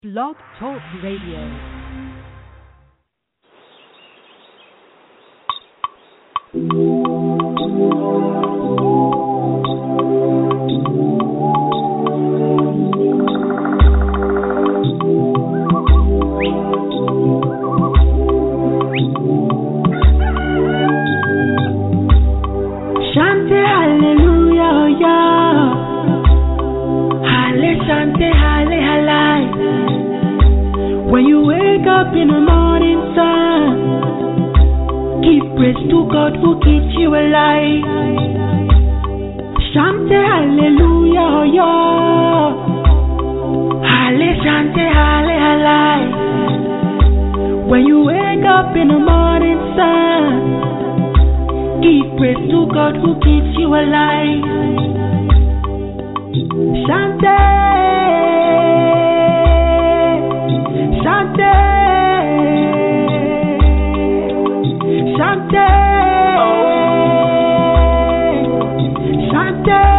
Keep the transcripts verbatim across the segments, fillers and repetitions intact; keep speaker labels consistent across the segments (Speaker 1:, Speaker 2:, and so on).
Speaker 1: Blog Talk Radio.
Speaker 2: Shante hallelujah, yeah. Halle shante halle halai. When you wake up in the morning sun, give praise to God who keeps you alive. Shante hallelujah, yeah. Halle shante halle halai. When you wake up in the morning sun, give praise to God who keeps you alive. Shante, Shante, Shante, Shante.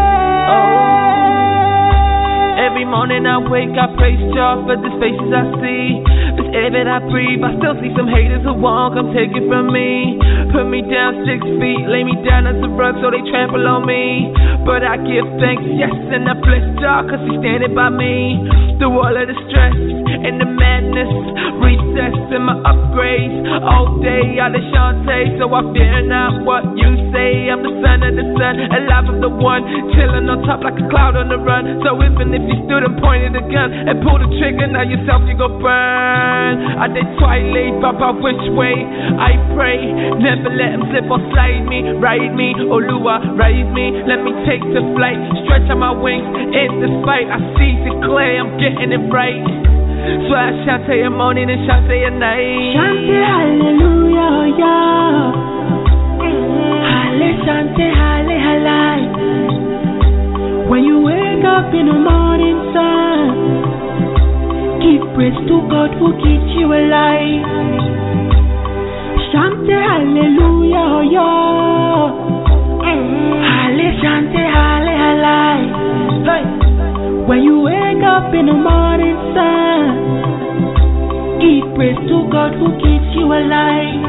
Speaker 3: Every morning I wake, I praise God for the faces I see. This air that I breathe, I still see some haters who won't come take it from me. Put me down six feet, lay me down as a rug so they trample on me. But I give thanks, yes, and I bless God cause he's standing by me. Through all of the stress and the madness, recess and my upgrades. All day I Shante, so I fear not what you say. I'm the son of the sun, alive of the one, chilling on top like a cloud on the run. So even if you stood and pointed a gun and pulled the trigger, now yourself you go burn. I did twilight, Papa, which way I pray. Never let him slip or slide me, ride me, Oluwa, ride me. Let me take the flight, stretch out my wings in the fight. I see it clear, I'm getting it right. So I Shante a morning and Shante a night.
Speaker 2: Shante hallelujah, yeah. Halle shante halle halai. When you wake up in the morning sun, give praise to God who keeps you alive. Shante hallelujah, yeah. Halle shante halle halai. When you wake up in the morning sun, give praise to God who keeps you alive.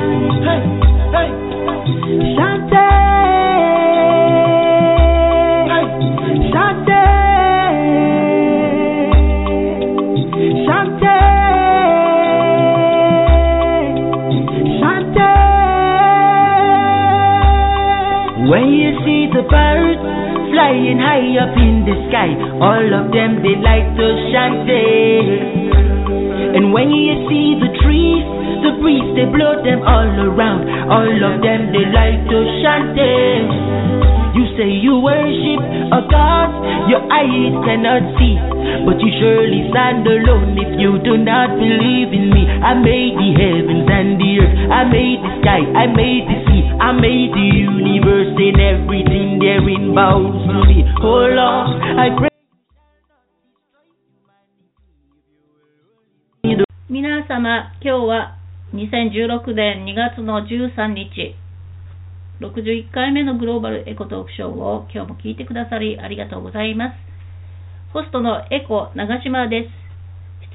Speaker 2: Shante, Shante, Shante, Shante. When you see the birds flying high up in the sky, all of them they like to Shante. And when you see the trees, the breeze they blow them all around, all of them they like to Shante. You say you worship a God your eyes cannot see, but you surely stand alone if you do not believe in me. I made the heavens and the earth, I made the sky, I made the sea, I made the universe, and everything therein bows to me. Oh Lord, I pray.
Speaker 4: 皆様、今日はにせんじゅうろくねんにがつのじゅうさんにち、ろくじゅういっかいめのグローバルエコトークショーを今日も聞いてくださりありがとうございます。ホストのエコ長島です。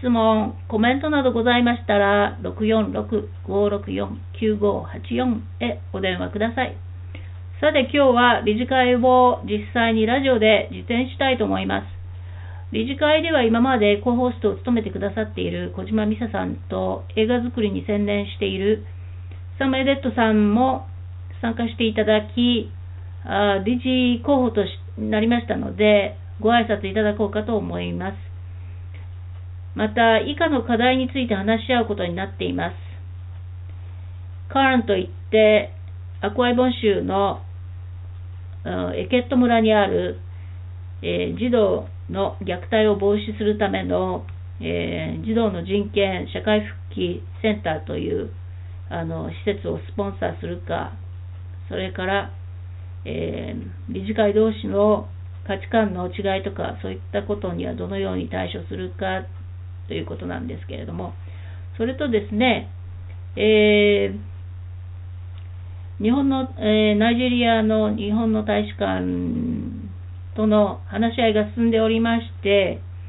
Speaker 4: 質問、コメントなどございましたら、ろくよんろく ごろくよん きゅうごはちよんへお電話ください。さて今日は理事会を実際にラジオで実演したいと思います。理事会では今までコホストを務めてくださっている小島美沙さんと映画作りに専念しているサム・エデットさんも参加していただき、あ理事候補となりましたのでご挨拶いただこうかと思います。また以下の課題について話し合うことになっています。カーンといってアクアイボン州のエケット村にある、えー、児童の虐待を防止するための、えー、児童の人権社会復帰センターというあの施設をスポンサーするか、それから、えー、理事会同士の価値観の違いとかそういったことにはどのように対処するかということなんですけれども、それとですね、えー、日本の、えー、ナイジェリアの日本の大使館との話し合いが進んでおりまして、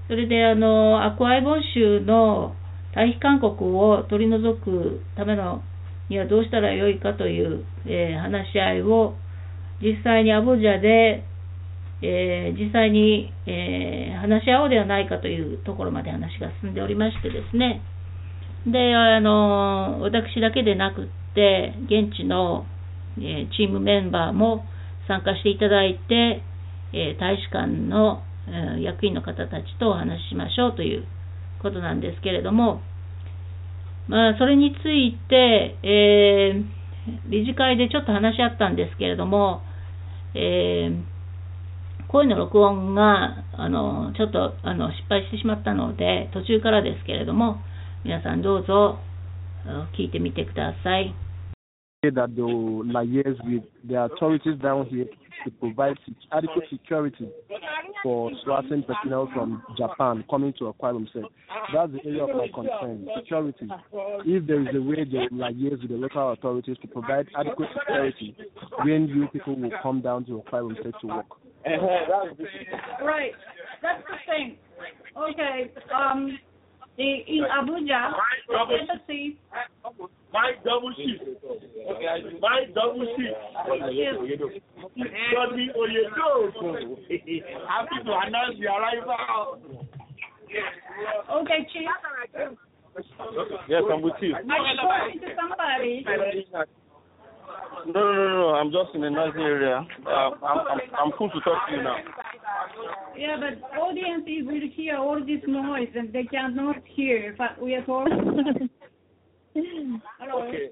Speaker 4: それであのアクアイボン州の退避勧告を取り除くためのにはどうしたらよいかという、えー、話し合いを実際にアブジャで、えー、実際に、えー、話し合おうではないかというところまで話が進んでおりましてですね。で、あの私だけでなくって現地の、えー、チームメンバーも参加していただいて、えー、大使館の、えー、役員の方たちとお話ししましょうということなんですけれども、まあ、それについて、えー、理事会でちょっと話し合ったんですけれども、えー、声の録音があのちょっとあの失敗してしまったので途中からですけれども、皆さんどうぞ聞いてみてください。
Speaker 5: That they will liaise with the authorities down here to provide adequate security for Swasin personnel from Japan coming to Akwa Ibom State. That's the area of my concern, security. If there is a way they will liaise with the local authorities to provide adequate security when you people will come down to Akwa Ibom State to work.
Speaker 4: Right, that's the thing. Okay, um, the, in Abuja, the embassy.
Speaker 6: My double shift. My double shift. Got me on your door. Happy to announce the arrival.
Speaker 4: Okay, Chief.
Speaker 6: Yes, I'm with you.
Speaker 4: Are you talking to somebody?
Speaker 6: No, no, no, no. I'm just in a noisy area. Uh, I'm, I'm, I'm cool to talk to you now.
Speaker 4: Yeah, but audience will hear all this noise and they cannot hear what we are talking. Hello.
Speaker 6: Okay.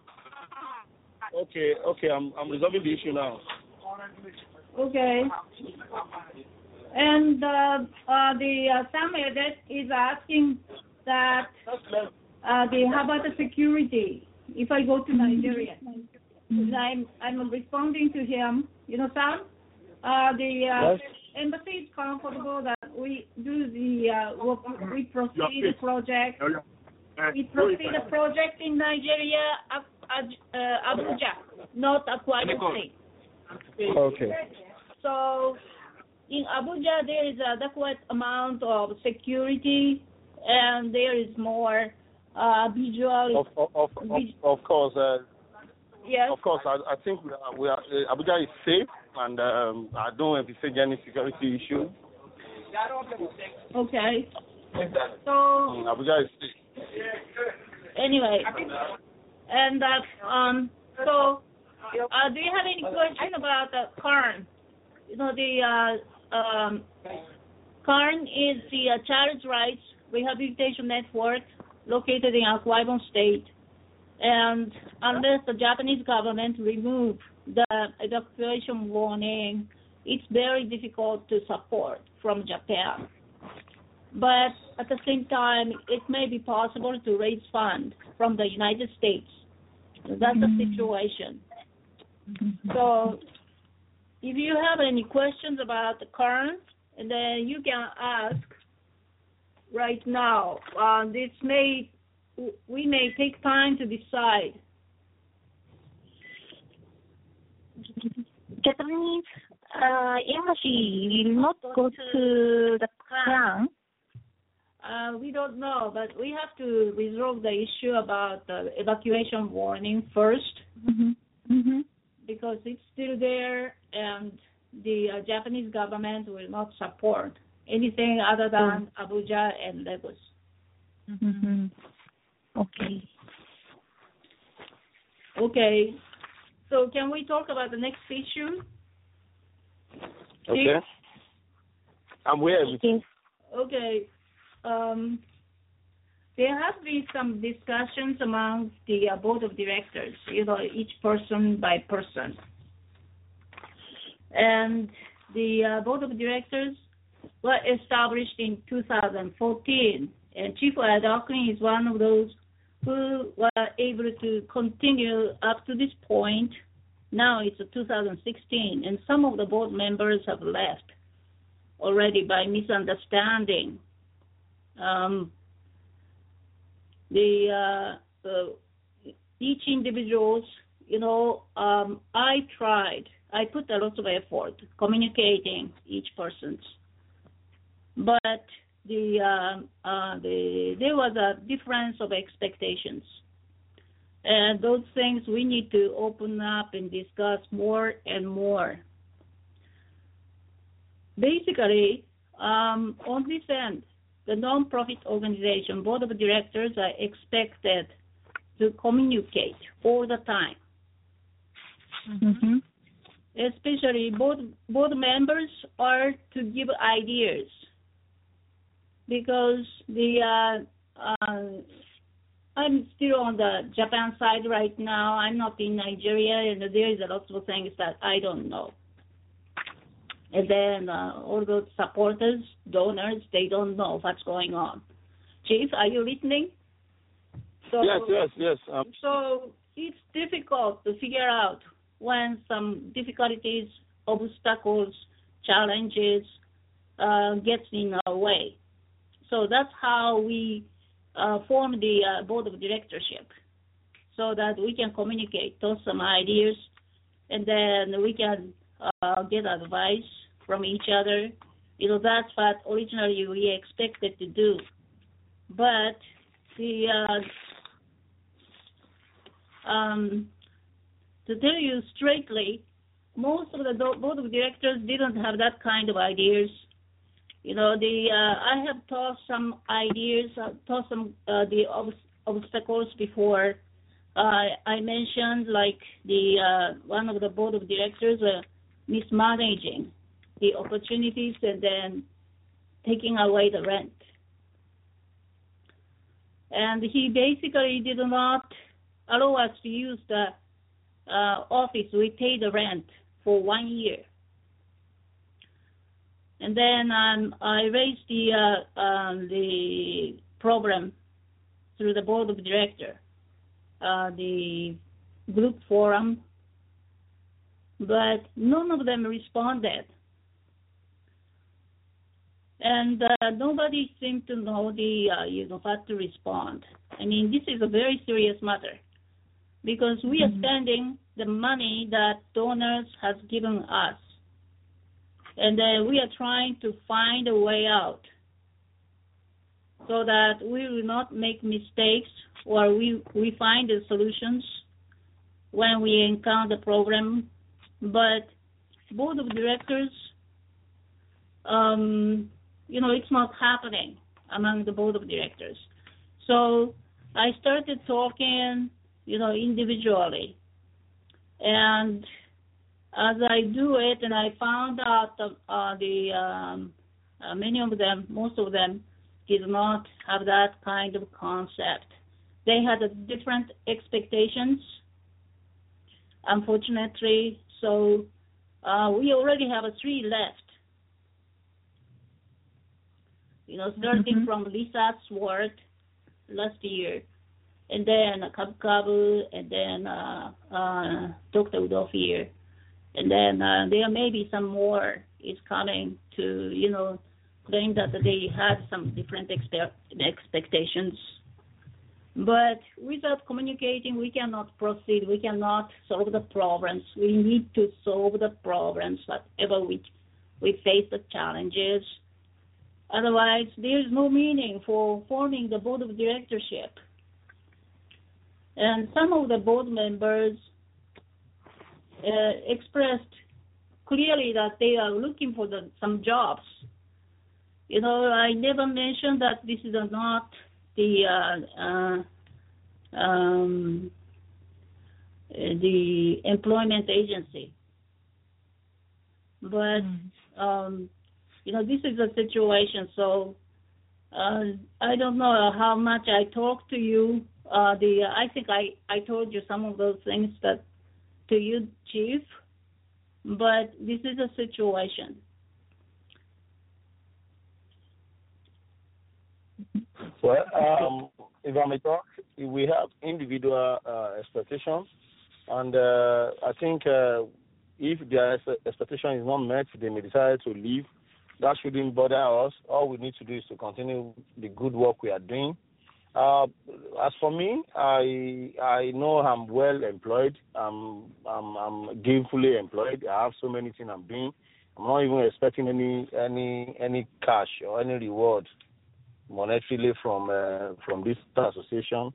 Speaker 6: Okay, okay. I'm, I'm resolving the issue now.
Speaker 4: Okay. And uh, uh, the uh, Sam Edet is asking that uh, the how about the security if I go to Nigeria? I'm I'm responding to him. You know, Sam, uh, the uh,
Speaker 6: yes.
Speaker 4: embassy is comfortable that we do the uh, we proceed the project. We proceed the project in Nigeria, uh, Abuja, not Akwa Ibom State.
Speaker 5: Okay.
Speaker 4: So in Abuja there is an adequate amount of security, and there is more uh, visual.
Speaker 6: Of of of, of, of course. Uh,
Speaker 4: yes.
Speaker 6: Of course, I, I think we are, we are uh, Abuja is safe, and um, I don't envisage any security issue.
Speaker 4: Okay. So
Speaker 6: mm, Abuja is safe.
Speaker 4: Anyway, and uh, um, so uh, do you have any question about the C A R N? You know, the uh, um, C A R N is the uh, Child Rights Rehabilitation Network located in Akwa Ibom State, and unless the Japanese government remove the evacuation warning, it's very difficult to support from Japan. But at the same time, it may be possible to raise funds from the United States. That's the situation. So if you have any questions about the C A R N, then you can ask right now. Uh, this may, we may take time to decide.
Speaker 7: Japanese uh, embassy will not go to the C A R N.
Speaker 4: Uh, we don't know, but we have to resolve the issue about the evacuation warning first,
Speaker 7: mm-hmm. Mm-hmm.
Speaker 4: because it's still there, and the uh, Japanese government will not support anything other than mm-hmm. Abuja and Lagos.
Speaker 7: Mm-hmm. Okay.
Speaker 4: Okay. So can we talk about the next issue?
Speaker 6: Okay. I'm with you.
Speaker 4: Okay. Um, there have been some discussions among the uh, board of directors, you know, each person by person. And the uh, board of directors were established in two thousand fourteen, and Chief Adokun is one of those who were able to continue up to this point. Now it's two thousand sixteen, and some of the board members have left already by misunderstanding. Um, the uh, uh, each individuals, you know, um, I tried. I put a lot of effort communicating each person's, but the, uh, uh, the there was a difference of expectations. And those things we need to open up and discuss more and more. Basically, um, on this end, the non-profit organization board of directors are expected to communicate all the time.
Speaker 7: Mm-hmm.
Speaker 4: Especially board, board members are to give ideas, because the uh, uh, I'm still on the Japan side right now. I'm not in Nigeria, and there is a lot of things that I don't know. And then uh, all those supporters, donors, they don't know what's going on. Chief, are you listening? So,
Speaker 6: yes, yes, yes. Um,
Speaker 4: so it's difficult to figure out when some difficulties, obstacles, challenges uh, gets in our way. So that's how we uh, form the uh, board of directorship, so that we can communicate, toss some ideas, and then we can uh, get advice from each other. You know, that's what originally we expected to do. But the uh, um, to tell you straightly, most of the do- board of directors didn't have that kind of ideas. You know, the uh, I have tossed some ideas, uh, tossed some uh, the ob- obstacles before. Uh, I mentioned like the uh, one of the board of directors uh, mismanaging the opportunities and then taking away the rent. And he basically did not allow us to use the uh, office. We paid the rent for one year. And then um, I raised the uh, um, the problem through the board of director, uh, the group forum, but none of them responded. And uh, nobody seemed to know the uh, you know how to respond. I mean, this is a very serious matter, because we are spending the money that donors have given us, and uh, we are trying to find a way out so that we will not make mistakes, or we, we find the solutions when we encounter the problem. But board of directors, um, you know, it's not happening among the board of directors. So I started talking, you know, individually. And as I do it, and I found out uh, the um, uh, many of them, most of them, did not have that kind of concept. They had a different expectations, unfortunately. So uh, we already have a three left. You know, starting mm-hmm. from Lisa Swart last year, and then Kabu Kabu, and then uh, uh, Doctor Udo here. And then uh, there may be some more is coming to, you know, claim that they had some different expe- expectations. But without communicating, we cannot proceed. We cannot solve the problems. We need to solve the problems, whatever we, we face the challenges. Otherwise, there is no meaning for forming the board of directorship. And some of the board members uh, expressed clearly that they are looking for the, some jobs. You know, I never mentioned that this is not the uh, uh, um, the employment agency, but um, you know, this is a situation. So uh, I don't know how much I talked to you. Uh, the I think I, I told you some of those things that to you, Chief. But this is a situation.
Speaker 6: Well, um, if I may talk, we have individual uh, expectations, and uh, I think uh, if their expectation is not met, they may decide to leave. That shouldn't bother us. All we need to do is to continue the good work we are doing. Uh, as for me, I I know I'm well employed. I'm, I'm I'm gainfully employed. I have so many things I'm doing. I'm not even expecting any any any cash or any reward monetarily from uh, from this association,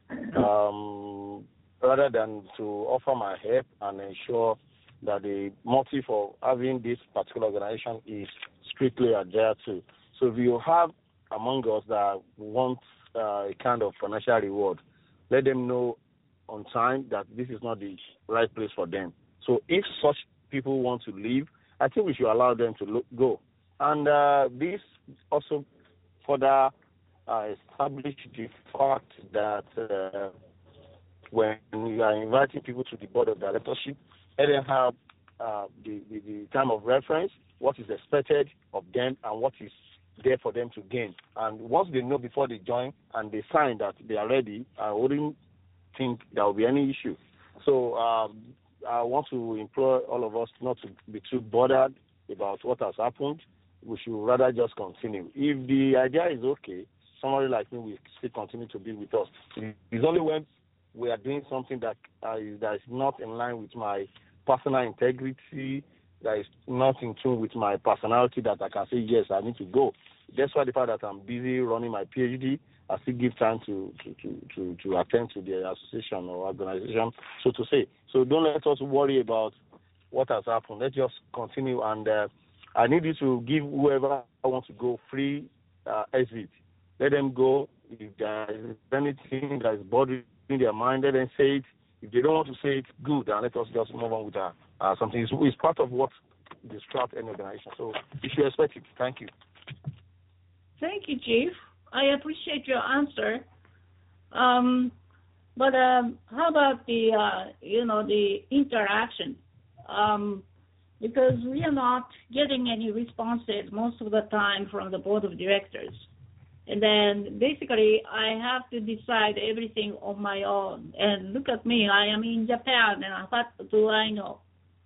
Speaker 6: um, rather than to offer my help and ensure that the motive of having this particular organization is strictly adhered to. So if you have among us that want uh, a kind of financial reward, let them know on time that this is not the right place for them. So if such people want to leave, I think we should allow them to look, go. And uh, this also further uh, establish the fact that uh, when you are inviting people to the board of directorship, let them have uh, the, the, the time of reference, what is expected of them, and what is there for them to gain. And once they know before they join and they sign that they are ready, I wouldn't think there will be any issue. So um, I want to implore all of us not to be too bothered about what has happened. We should rather just continue. If the idea is okay, somebody like me will still continue to be with us. It's only when we are doing something that uh, is, that is not in line with my personal integrity, that is not in tune with my personality, that I can say, yes, I need to go. That's why the fact that I'm busy running my PhD, I still give time to, to, to, to, to attend to the association or organization, so to say. So don't let us worry about what has happened. Let's just continue. And uh, I need you to give whoever wants to go free uh, exit. Let them go. If there is anything that is bothering their mind, let them say it. If they don't want to say it, good, and let us just move on with uh, uh, something. It's, it's part of what distracts any organization. So you should expect it. Thank you.
Speaker 4: Thank you, Chief. I appreciate your answer. Um, but um, how about the, uh, you know, the interaction? Um, because we are not getting any responses most of the time from the board of directors. And then basically I have to decide everything on my own. And look at me, I am in Japan, and what do I know?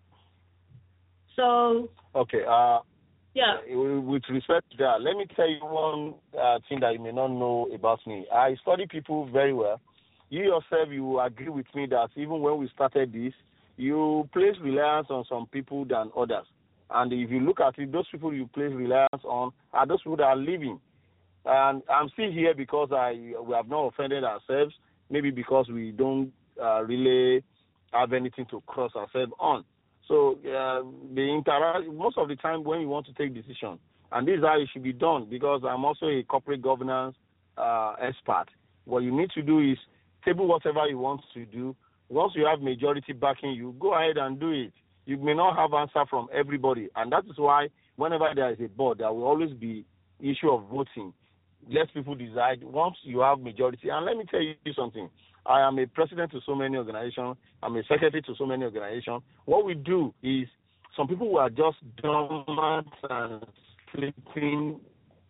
Speaker 4: So...
Speaker 6: Okay, uh,
Speaker 4: yeah.
Speaker 6: With respect to that, let me tell you one uh, thing that you may not know about me. I study people very well. You yourself, you agree with me that even when we started this, you place reliance on some people than others. And if you look at it, those people you place reliance on are those people that are living. And I'm still here because I we have not offended ourselves, maybe because we don't uh, really have anything to cross ourselves on. So uh, the interact most of the time when you want to take decisions, and this is how it should be done, because I'm also a corporate governance uh, expert. What you need to do is table whatever you want to do. Once you have majority backing you, go ahead and do it. You may not have answer from everybody, and that is why whenever there is a board, there will always be issue of voting. Let people decide once you have majority. And let me tell you something. I am a president to so many organizations. I'm a secretary to so many organizations. What we do is some people who are just dormant and sleeping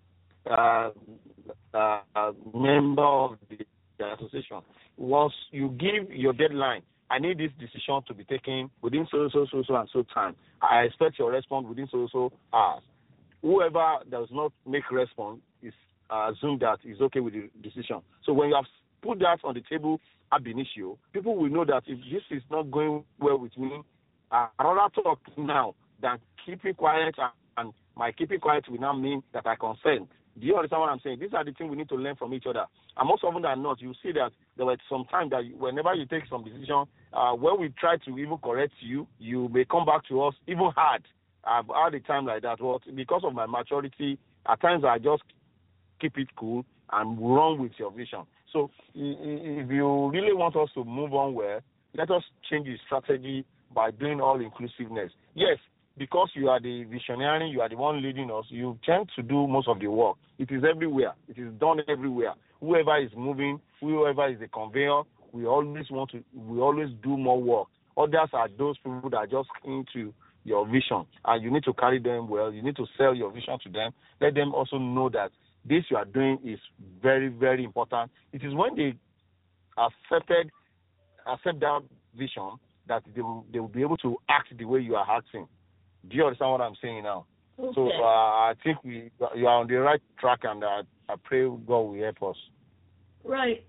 Speaker 6: uh, uh, member of the, the association. Once you give your deadline, I need this decision to be taken within so, so, so, so, and so time. I expect your response within so, so hours. Whoever does not make response is uh, assumed that is okay with the decision. So when you have put that on the table ab initio, people will know that if this is not going well with me, uh, I'd rather talk now than keeping quiet, and my keeping quiet will now mean that I consent. Do you understand what I'm saying? These are the things we need to learn from each other. And most often than not, you see that there were some time that you, whenever you take some decision, uh, when we try to even correct you, you may come back to us even hard. I've had a time like that. Well, because of my maturity, at times I just keep it cool and run with your vision. So if you really want us to move on well, let us change the strategy by doing all inclusiveness. Yes, because you are the visionary, you are the one leading us, you tend to do most of the work. It is everywhere. It is done everywhere. Whoever is moving, whoever is the conveyor, we always want to, we always do more work. Others are those people that are just into your vision, and you need to carry them well. You need to sell your vision to them. Let them also know that this you are doing is very, very important. It is when they accepted, accept that vision that they will, they will be able to act the way you are acting. Do you understand what I'm saying now?
Speaker 4: Okay.
Speaker 6: So uh, I think we you are on the right track, and uh, I pray God will help us.
Speaker 4: Right.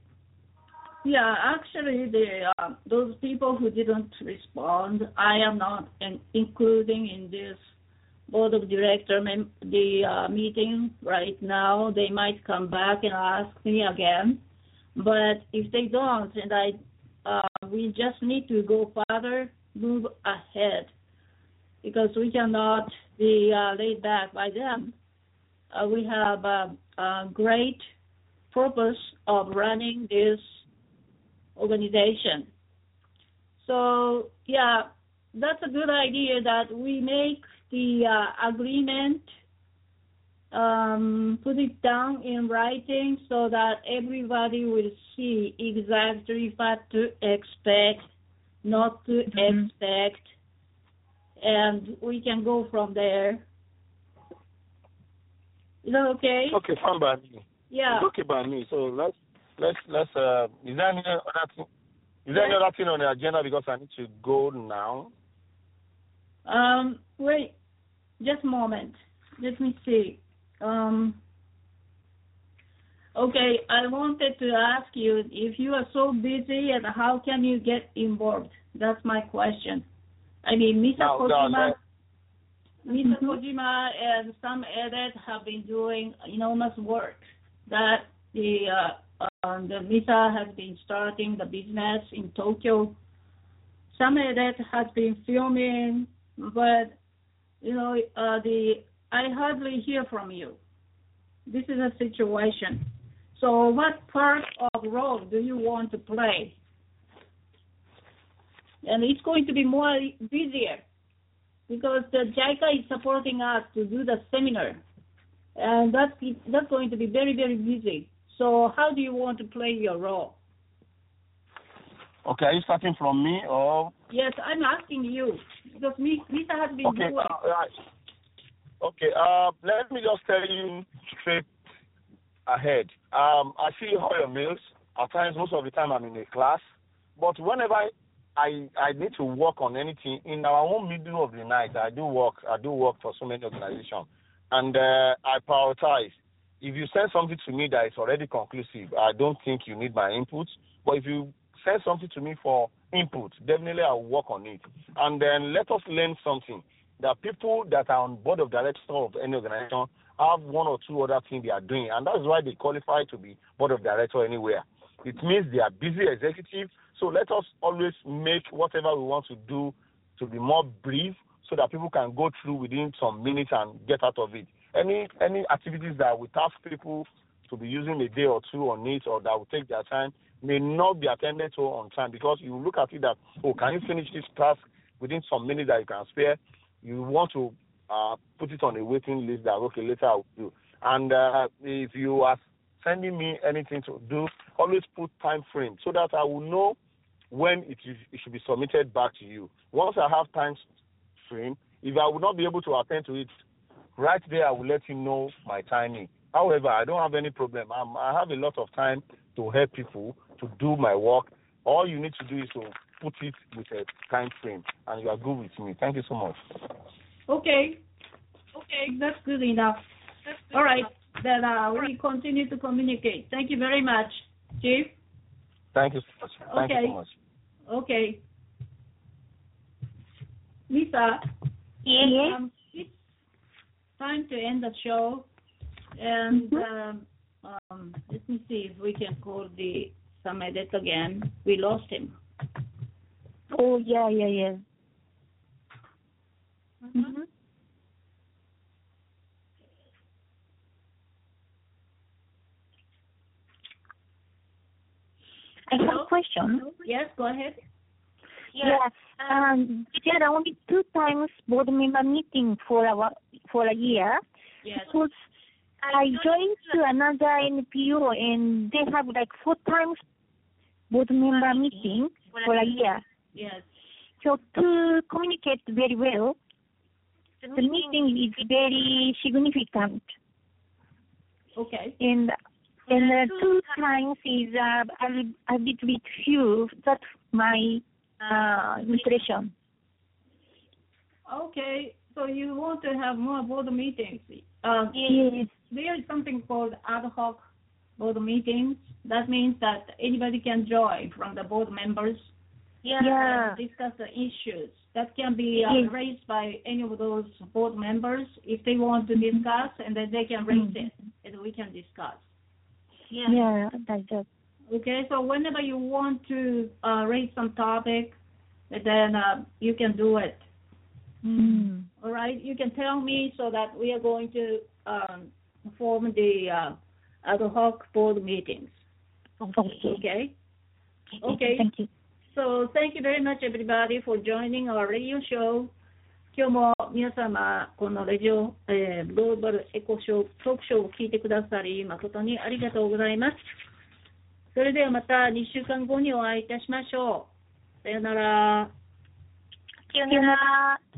Speaker 4: Yeah, actually, the uh, those people who didn't respond, I am not in, including in this board of director mem- the uh, meeting right now. They might come back and ask me again. But if they don't, and I, uh, we just need to go further, move ahead, because we cannot be uh, laid back by them. Uh, we have a, a great purpose of running this organization. So, yeah, that's a good idea that we make the uh, agreement, um, put it down in writing so that everybody will see exactly what to expect, not to mm-hmm. expect, and we can go from there. Is that okay?
Speaker 6: Okay, fine by me.
Speaker 4: Yeah.
Speaker 6: It's okay by me. So let's let's let's. Uh, is there any other thing? Is there any other thing on the agenda because I need to go now?
Speaker 4: Um. Wait. Just a moment. Let me see. Um. Okay. I wanted to ask you if you are so busy and how can you get involved? That's my question. I mean, Mister
Speaker 6: No,
Speaker 4: Kojima.
Speaker 6: no, no.
Speaker 4: Mister Mm-hmm. Kojima and some edit have been doing enormous work. That the uh, uh, the Misa has been starting the business in Tokyo. Some edit has been filming, but you know uh, the I hardly hear from you. This is a situation. So, what part of role do you want to play? And it's going to be more busier, because the JICA is supporting us to do the seminar, and that's, that's going to be very, very busy. So how do you want to play your role?
Speaker 6: Okay, are you starting from me or?
Speaker 4: Yes, I'm asking you, because Misa has been
Speaker 6: okay,
Speaker 4: doing.
Speaker 6: Uh, right. Okay, uh, let me just tell you straight ahead. Um, I see all your mails. At times, most of the time I'm in a class, but whenever I I, I need to work on anything in our own middle of the night. I do work. I do work for so many organizations, and uh, I prioritize. If you send something to me that is already conclusive, I don't think you need my input. But if you send something to me for input, definitely I'll work on it. And then let us learn something. That people that are on board of directors of any organization have one or two other things they are doing, and that's why they qualify to be board of director anywhere. It means they are busy executive. So let us always make whatever we want to do to be more brief so that people can go through within some minutes and get out of it. Any any activities that we task people to be using a day or two on it or that will take their time may not be attended to on time, because you look at it that, oh, can you finish this task within some minutes that you can spare? You want to uh, put it on a waiting list that, okay, later I'll do. And uh, if you are sending me anything to do, always put time frame so that I will know when it, is, it should be submitted back to you. Once I have time frame, if I will not be able to attend to it, right there I will let you know my timing. However, I don't have any problem. I'm, I have a lot of time to help people to do my work. All you need to do is to put it with a time frame, and you are good with me. Thank you so much.
Speaker 4: Okay. Okay, that's good enough. That's good All right, enough. Then uh, we continue to communicate. Thank you very much, Chief.
Speaker 6: Thank you so much. Thank
Speaker 4: okay.
Speaker 6: you so much.
Speaker 4: Okay. Lisa.
Speaker 7: Yes.
Speaker 4: Um, it's time to end the show. And um, um, let me see if we can call the Samedet again. We lost him.
Speaker 7: Oh, yeah, yeah, yeah.
Speaker 4: Mm-hmm.
Speaker 7: Mm-hmm. I have a question.
Speaker 4: Yes, go ahead.
Speaker 7: Yeah. Um, there are only two times board member meeting for a for a year.
Speaker 4: Yes.
Speaker 7: Because I joined to another N P O and they have like four times board member meeting for a year.
Speaker 4: Yes.
Speaker 7: So to communicate very well, the meeting is very significant.
Speaker 4: Okay.
Speaker 7: And and uh, two times is uh, a, a little bit few. That's my uh, impression.
Speaker 4: Okay. So you want to have more board meetings? Uh,
Speaker 7: yes.
Speaker 4: There is something called ad hoc board meetings. That means that anybody can join from the board members. yeah,
Speaker 7: Yeah.
Speaker 4: discuss the issues that can be uh,
Speaker 7: Yes.
Speaker 4: raised by any of those board members if they want to discuss, and then they can raise it, and we can discuss.
Speaker 7: Yeah, that's it.
Speaker 4: Okay, so whenever you want to uh, raise some topic, then uh, you can do it.
Speaker 7: Mm.
Speaker 4: All right, you can tell me so that we are going to um, form the uh, ad hoc board meetings.
Speaker 7: Okay.
Speaker 4: Okay. Okay.
Speaker 7: Thank you.
Speaker 4: So thank you very much, everybody, for joining our radio show. 今日も皆様、このラジオ、えー、グローバルエコショートークショーを聞いてくださり、誠にありがとうございます。それではまたにしゅうかんごにお会いいたしましょう。さよなら。
Speaker 7: さよなら。